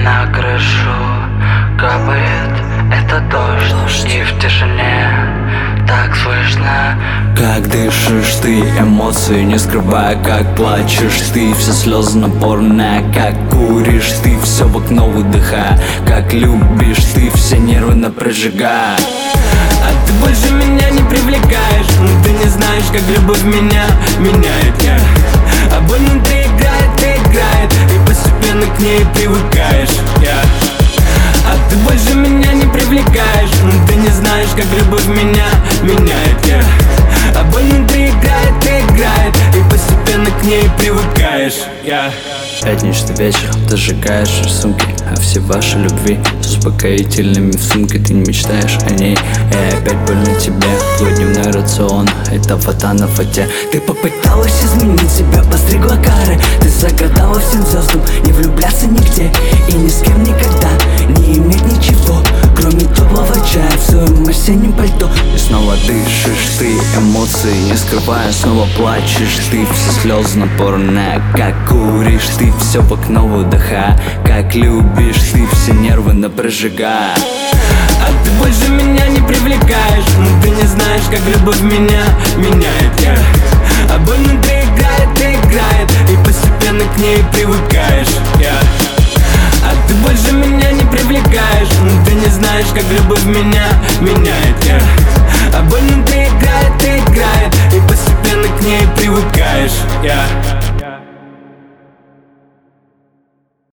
На крышу капает этот дождь, и в тишине так слышно, как дышишь ты, эмоции не скрывая, как плачешь ты, все слезы напорные, как куришь ты, все в окно выдыхая, как любишь ты, все нервы напрожигая. А ты больше меня не привлекаешь, но ты не знаешь, как любовь меня меняет. А боль внутри играет, и постепенно к ней привыкаешь. А ты больше меня не привлекаешь, но ты не знаешь, как любовь меня меняет. А боль внутри играет, и постепенно к ней привыкаешь. Пятничный вечер, ты сжигаешь рисунки, а все ваши любви с успокоительными в сумке. Ты не мечтаешь о ней, и опять больно тебе. Твой дневной рацион — это фото на фоте. Ты попыталась изменить себя, постригла кары. Ты загадала всем звездам не влюбляться нигде и ни с кем никогда не иметь ничего, кроме теплого чая в своем осеннем пальто. И снова дышишь ты, эмоции не скрывая, снова плачешь ты, все слезы напорные, как куришь ты, все в окно выдыхая, как любишь ты, все нервы напрожигая. А ты больше меня не привлекаешь, но ты не знаешь, как любовь меня меняет. А боль внутри играет, и постепенно к ней привыкаешь.